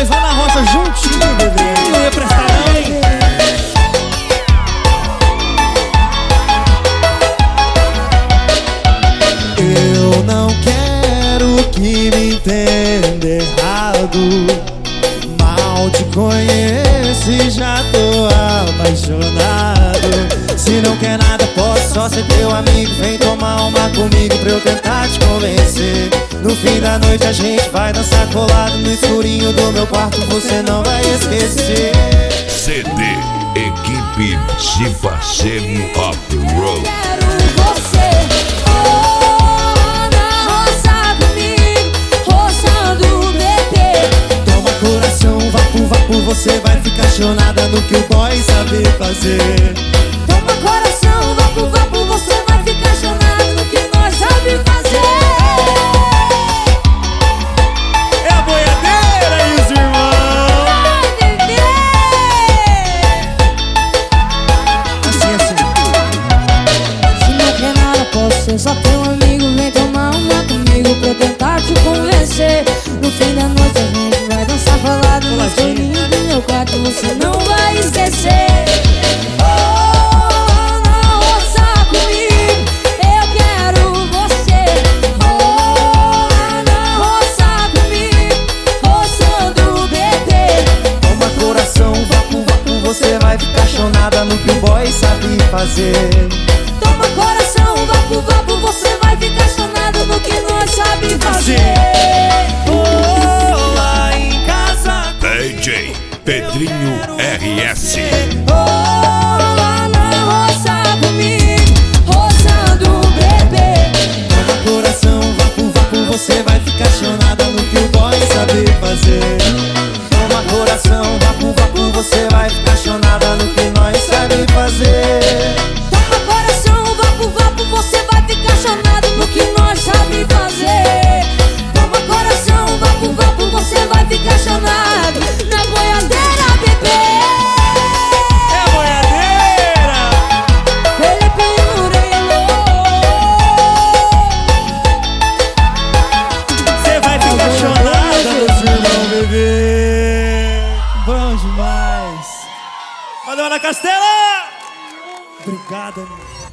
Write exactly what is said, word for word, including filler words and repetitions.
dois lá na roça juntinho, bebê. Não ia prestar não, hein? Eu não quero que me entenda errado. Mal te conheço e já tô apaixonado. Se não quer nada, posso só ser teu amigo. Vem tomar uma comigo pra eu tentar te convencer. No fim da noite a gente vai dançar colado no escurinho do meu quarto, você não vai esquecer. C D Equipe Cipacemo Off-Road. Quero você, oh, na roça comigo, roçando o bebê. Toma coração, vapo, vapo, você vai ficar chonada no que o boy sabe fazer. Toma coração, vapo, vapo, você vai ficar chonado no que nós sabe fazer. É a boiadeira e os irmãos. Ai, bebê. Assim, assim. Se não quer nada, posso ser só teu amigo. Vem tomar uma comigo pra eu tentar te convencer. No fim da noite a gente vai dançar colado no escurinho do meu quarto, você não vai esquecer. Oh, na roça comigo, eu quero você. Oh, na roça comigo, roçando o bebê. Toma coração, vapo, vapo, você vai ficar chonada no que o boy sabe fazer. Toma coração, vapo, vapo, você vai ficar chonado no que nós sabe fazer. Oh, lá em casa D J Pedrinho R S. Oh, lá na roça comigo, roçando o bebê. Toma coração, vapo, vapo, você vai ficar chonada no que o boy sabe fazer. Toma coração, vapo, vapo, você vai ficar chonada no que nós sabe fazer. Toma coração, vapo, vapo, você vai ficar chonado no que nós sabe fazer. Toma coração, vapo, vapo, você vai ficar chonado na boiadeira, bebê. É a boiadeira. Felipe Murilo. Você vai ficar chonada nos irmãos, bebê. Bom demais. Valeu, Ana Castela. Obrigado, amigo.